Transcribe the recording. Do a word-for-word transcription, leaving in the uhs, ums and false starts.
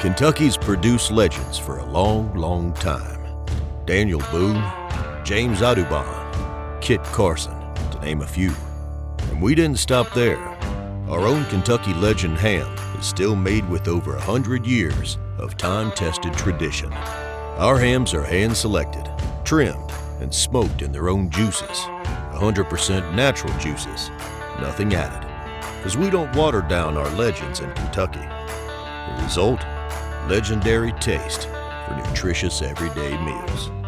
Kentucky's produced legends for a long, long time. Daniel Boone, James Audubon, Kit Carson, to name a few. And we didn't stop there. Our own Kentucky legend ham is still made with over a hundred years of time-tested tradition. Our hams are hand-selected, trimmed, and smoked in their own juices, one hundred percent natural juices, nothing added. Because we don't water down our legends in Kentucky. The result? Legendary taste for nutritious everyday meals.